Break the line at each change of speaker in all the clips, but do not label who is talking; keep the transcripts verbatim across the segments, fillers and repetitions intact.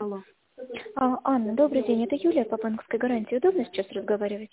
Алло.
А, Анна, добрый день. Это Юлия по банковской гарантии. Удобно сейчас разговаривать?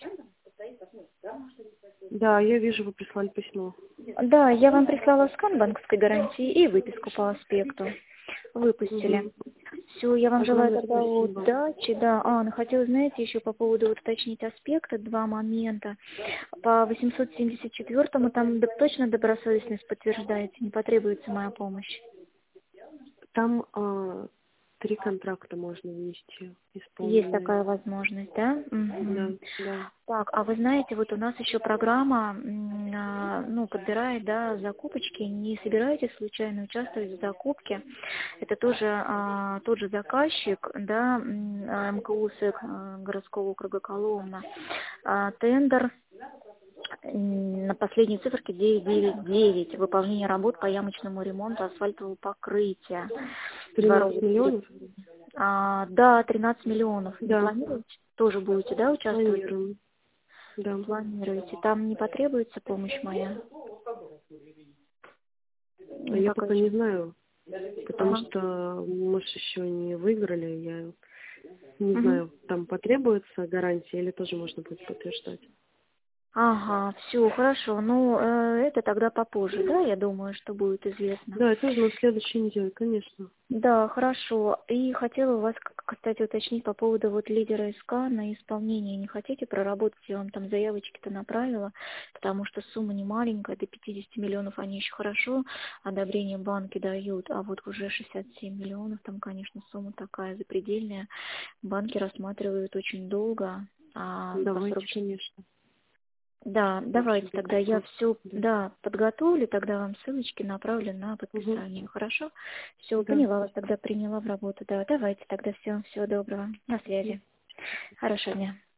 Да, я вижу, вы прислали письмо.
Да, я вам прислала скан банковской гарантии и выписку по аспекту. Выпустили.
Угу.
Все, я вам желаю
Огромное
тогда
спасибо.
удачи. Да, Анна, хотела, знаете, еще по поводу вот уточнить аспекта, два момента. По восемьсот семьдесят четвёртому там д- точно добросовестность подтверждается, не потребуется моя помощь.
Там а, три контракта можно внести,
Есть
исполненные.
такая возможность, да?
Да,
Мгм.
да.
Так, а вы знаете, вот у нас еще программа, м, а, ну, подбирает, да, закупочки. Не собираетесь случайно участвовать в закупке? Это тоже а, тот же заказчик, да, м, а, МКУ СЭК а, городского округа Коломна. А, тендер м, на последней циферке девять девять девять. Выполнение работ по ямочному ремонту асфальтового покрытия.
тринадцать
Дворовых
миллионов?
территорий. А, да, тринадцать миллионов. Не
Да,
планируете? Тоже будете, да, участвовать?
планируем. Да.
Планируете. Там не потребуется помощь моя?
А
Или
я
пока
пока
еще?
не знаю, потому
Ага.
что мы ж еще не выиграли. Я не
Мгм.
знаю, там потребуется гарантия или тоже можно будет подтверждать.
Ага, все, хорошо. Ну, э, это тогда попозже, да, я думаю, что будет известно.
Да, это тоже на следующей неделе, конечно.
Да, хорошо. И хотела у вас, к- кстати, уточнить по поводу вот лидера СК на исполнение. Не хотите проработать? Я вам там заявочки-то направила, потому что сумма не маленькая, до пятидесяти миллионов они еще хорошо, одобрение банки дают, а вот уже шестьдесят семь миллионов, там, конечно, сумма такая запредельная. Банки рассматривают очень долго, а по
Давайте,
срок.
конечно.
Да,
Вообще
давайте
без
тогда я
вопросов.
все,
Да.
да, подготовлю, тогда вам ссылочки направлю на
Угу.
подписание. Хорошо? Все,
Да.
поняла вас, тогда приняла в работу. Да, давайте тогда все, всего доброго. На
Мгм.
связи. Хорошего дня.